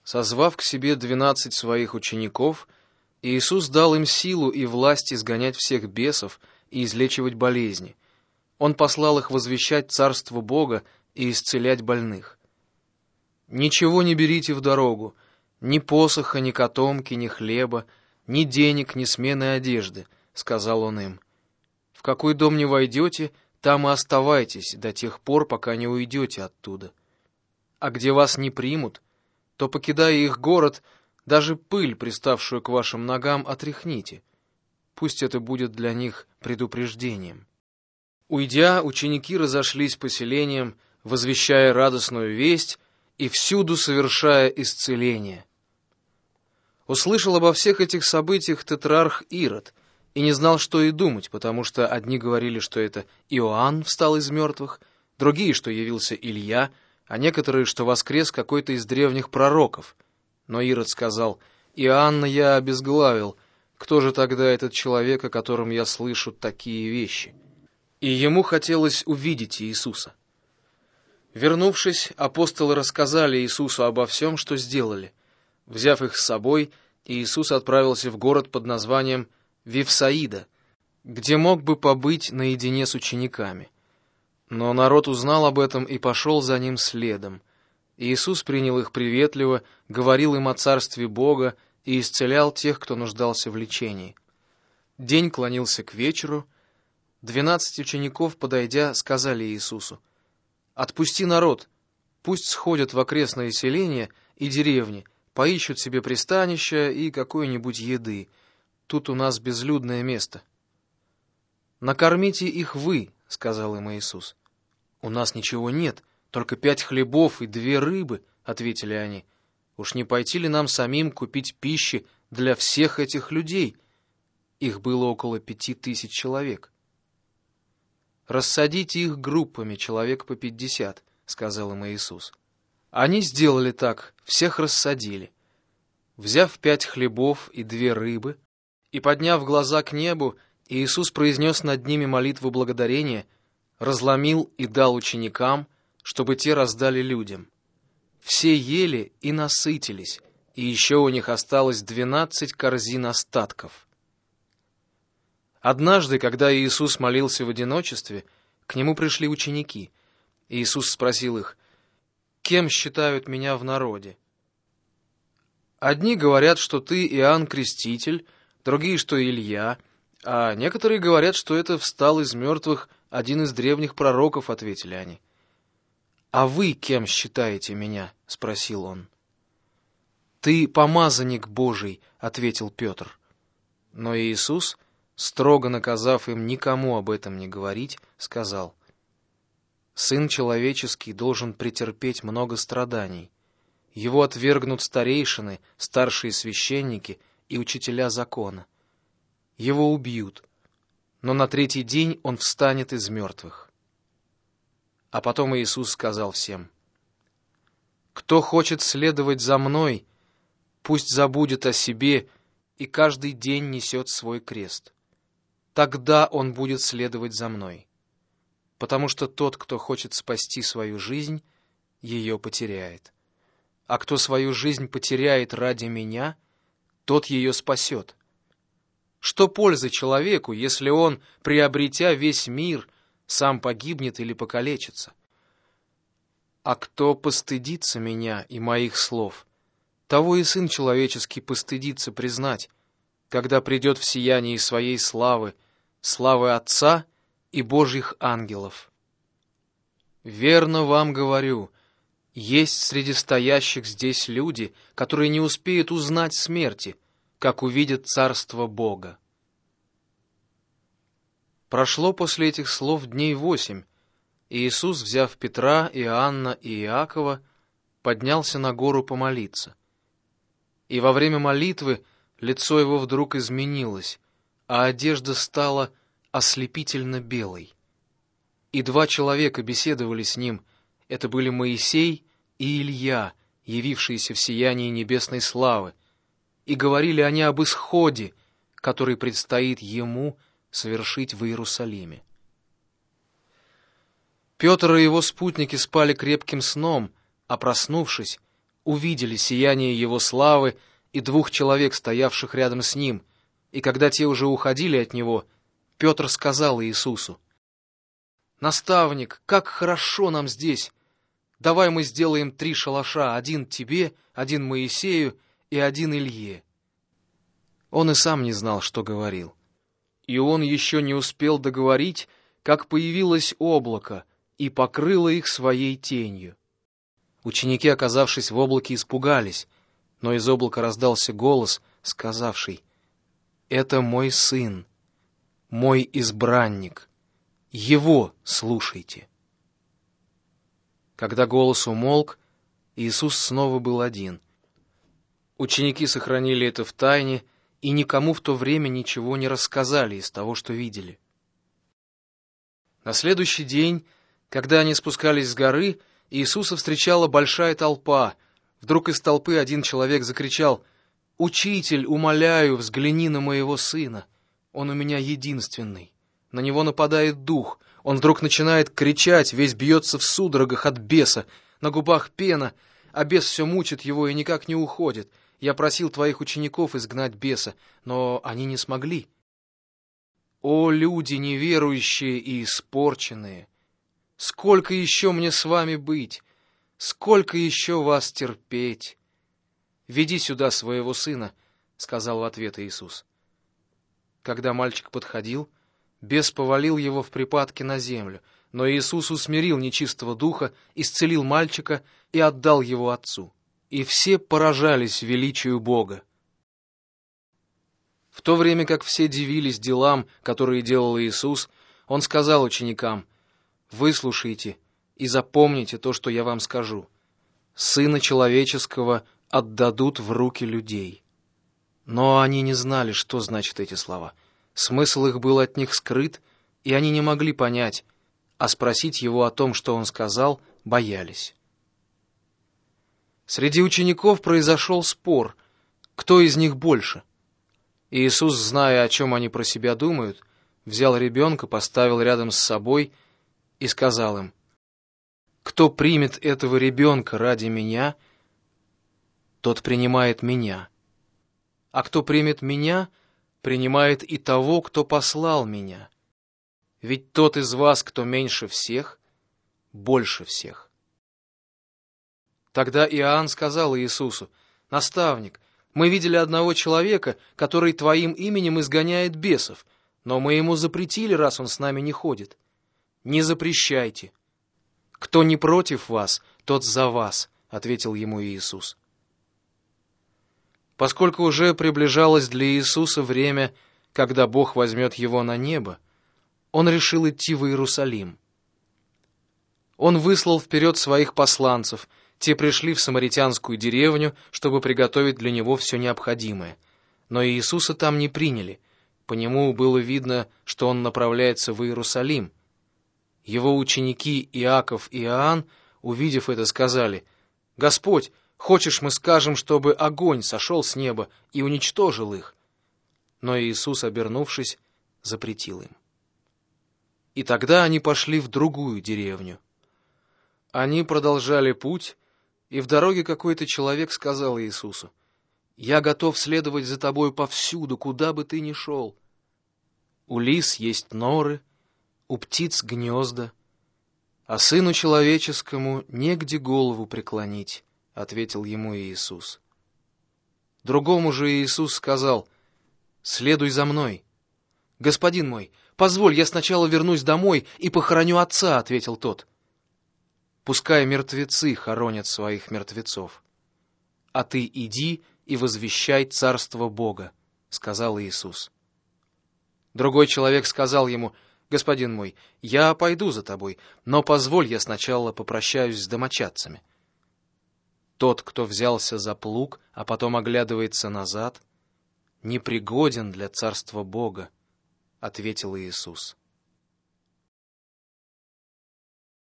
Созвав к себе 12 своих учеников, Иисус дал им силу и власть изгонять всех бесов и излечивать болезни. Он послал их возвещать Царство Бога и исцелять больных. «Ничего не берите в дорогу, ни посоха, ни котомки, ни хлеба, ни денег, ни смены одежды», — сказал он им. «В какой дом не войдете, там и оставайтесь до тех пор, пока не уйдете оттуда. А где вас не примут, то, покидая их город, даже пыль, приставшую к вашим ногам, отряхните. Пусть это будет для них предупреждением». Уйдя, ученики разошлись по селениям, возвещая радостную весть и всюду совершая исцеление. Услышал обо всех этих событиях тетрарх Ирод и не знал, что и думать, потому что одни говорили, что это Иоанн встал из мертвых, другие, что явился Илья, а некоторые, что воскрес какой-то из древних пророков. Но Ирод сказал: «Иоанна я обезглавил, кто же тогда этот человек, о котором я слышу такие вещи?» И ему хотелось увидеть Иисуса. Вернувшись, апостолы рассказали Иисусу обо всем, что сделали. Взяв их с собой, Иисус отправился в город под названием Вифсаида, где мог бы побыть наедине с учениками. Но народ узнал об этом и пошел за ним следом. Иисус принял их приветливо, говорил им о Царстве Бога и исцелял тех, кто нуждался в лечении. День клонился к вечеру. 12 учеников, подойдя, сказали Иисусу: «Отпусти народ, пусть сходят в окрестные селения и деревни, поищут себе пристанища и какой-нибудь еды. Тут у нас безлюдное место». «Накормите их вы», — сказал им Иисус. «У нас ничего нет, только 5 хлебов и 2 рыбы», — ответили они. «Уж не пойти ли нам самим купить пищи для всех этих людей?» Их было около 5000 человек. «Рассадите их группами, человек по 50», — сказал им Иисус. Они сделали так, всех рассадили. Взяв 5 хлебов и 2 рыбы, и подняв глаза к небу, Иисус произнес над ними молитву благодарения, разломил и дал ученикам, чтобы те раздали людям. Все ели и насытились, и еще у них осталось 12 корзин остатков. Однажды, когда Иисус молился в одиночестве, к нему пришли ученики. Иисус спросил их: «Кем считают меня в народе?» «Одни говорят, что ты Иоанн Креститель, другие, что Илья, а некоторые говорят, что это встал из мертвых один из древних пророков», — ответили они. «А вы кем считаете меня?» — спросил он. «Ты помазанник Божий», — ответил Петр. Но Иисус, строго наказав им никому об этом не говорить, сказал: «Сын человеческий должен претерпеть много страданий. Его отвергнут старейшины, старшие священники и учителя закона. Его убьют, но на 3-й день он встанет из мертвых». А потом Иисус сказал всем: «Кто хочет следовать за Мной, пусть забудет о себе и каждый день несет свой крест. Тогда он будет следовать за Мной. Потому что тот, кто хочет спасти свою жизнь, ее потеряет. А кто свою жизнь потеряет ради Меня, тот ее спасет. Что пользы человеку, если он, приобретя весь мир, сам погибнет или покалечится? А кто постыдится Меня и Моих слов, того и Сын Человеческий постыдится признать, когда придет в сиянии Своей славы, славы Отца и Божьих ангелов. Верно вам говорю, есть среди стоящих здесь люди, которые не успеют узнать смерти, как увидят Царство Бога». Прошло после этих слов дней 8, и Иисус, взяв Петра, Иоанна и Иакова, поднялся на гору помолиться. И во время молитвы лицо его вдруг изменилось, а одежда стала ослепительно белой. И 2 человека беседовали с ним, это были Моисей и Илья, явившиеся в сиянии небесной славы, и говорили они об исходе, который предстоит ему совершить в Иерусалиме. Петр и его спутники спали крепким сном, а проснувшись, увидели сияние его славы и двух человек, стоявших рядом с ним, и когда те уже уходили от него, Петр сказал Иисусу: «Наставник, как хорошо нам здесь! Давай мы сделаем 3 шалаша, один тебе, один Моисею и один Илье». Он и сам не знал, что говорил. И он еще не успел договорить, как появилось облако и покрыло их своей тенью. Ученики, оказавшись в облаке, испугались, но из облака раздался голос, сказавший: «Это мой сын, мой избранник, его слушайте». Когда голос умолк, Иисус снова был один. Ученики сохранили это в тайне и никому в то время ничего не рассказали из того, что видели. На следующий день, когда они спускались с горы, Иисуса встречала большая толпа. Вдруг из толпы один человек закричал: «Учитель, умоляю, взгляни на моего сына. Он у меня единственный. На него нападает дух. Он вдруг начинает кричать, весь бьется в судорогах от беса. На губах пена, а бес все мучит его и никак не уходит. Я просил твоих учеников изгнать беса, но они не смогли». О, люди неверующие и испорченные! Сколько еще мне с вами быть? Сколько еще вас терпеть? «Веди сюда своего сына», — сказал в ответ Иисус. Когда мальчик подходил, бес повалил его в припадке на землю, но Иисус усмирил нечистого духа, исцелил мальчика и отдал его отцу. И все поражались величию Бога. В то время как все дивились делам, которые делал Иисус, Он сказал ученикам: «Выслушайте и запомните то, что я вам скажу. Сына Человеческого отдадут в руки людей». Но они не знали, что значат эти слова. Смысл их был от них скрыт, и они не могли понять, а спросить его о том, что он сказал, боялись. Среди учеников произошел спор, кто из них больше. Иисус, зная, о чем они про себя думают, взял ребенка, поставил рядом с собой и сказал им: «Кто примет этого ребенка ради меня, тот принимает меня. А кто примет меня, принимает и того, кто послал меня. Ведь тот из вас, кто меньше всех, больше всех». Тогда Иоанн сказал Иисусу: «Наставник, мы видели одного человека, который твоим именем изгоняет бесов, но мы ему запретили, раз он с нами не ходит. Не запрещайте. Кто не против вас, тот за вас», — ответил ему Иисус. Поскольку уже приближалось для Иисуса время, когда Бог возьмет его на небо, он решил идти в Иерусалим. Он выслал вперед своих посланцев. Те пришли в самаритянскую деревню, чтобы приготовить для него все необходимое. Но Иисуса там не приняли. По нему было видно, что он направляется в Иерусалим. Его ученики Иаков и Иоанн, увидев это, сказали: «Господь, хочешь, мы скажем, чтобы огонь сошел с неба и уничтожил их?» Но Иисус, обернувшись, запретил им. И тогда они пошли в другую деревню. Они продолжали путь, и в дороге какой-то человек сказал Иисусу: «Я готов следовать за тобой повсюду, куда бы ты ни шел. У лис есть норы, у птиц гнезда, а сыну человеческому негде голову преклонить», — ответил ему Иисус. Другому же Иисус сказал: «Следуй за мной». «Господин мой, позволь, я сначала вернусь домой и похороню отца», — ответил тот. «Пускай мертвецы хоронят своих мертвецов. А ты иди и возвещай царство Бога», — сказал Иисус. Другой человек сказал ему: «Господин мой, я пойду за тобой, но позволь, я сначала попрощаюсь с домочадцами». Тот, кто взялся за плуг, а потом оглядывается назад, непригоден для царства Бога, — ответил Иисус.